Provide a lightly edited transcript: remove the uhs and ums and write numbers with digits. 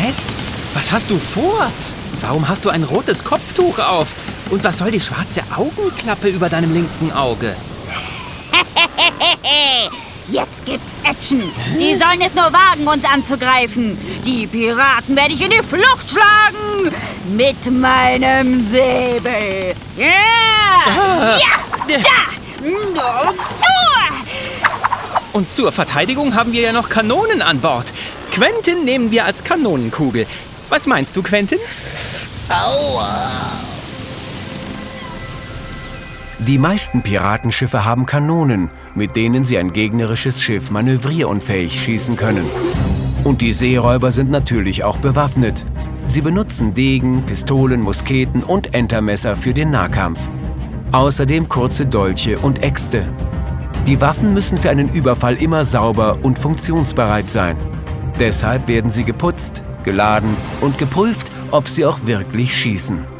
Tess, was hast du vor? Warum hast du ein rotes Kopftuch auf? Und was soll die schwarze Augenklappe über deinem linken Auge? Jetzt gibt's Action. Die sollen es nur wagen, uns anzugreifen. Die Piraten werde ich in die Flucht schlagen. Mit meinem Säbel. Ja! Und zur Verteidigung haben wir ja noch Kanonen an Bord. Quentin nehmen wir als Kanonenkugel. Was meinst du, Quentin? Aua! Die meisten Piratenschiffe haben Kanonen, mit denen sie ein gegnerisches Schiff manövrierunfähig schießen können. Und die Seeräuber sind natürlich auch bewaffnet. Sie benutzen Degen, Pistolen, Musketen und Entermesser für den Nahkampf. Außerdem kurze Dolche und Äxte. Die Waffen müssen für einen Überfall immer sauber und funktionsbereit sein. Deshalb werden sie geputzt, geladen und geprüft, ob sie auch wirklich schießen.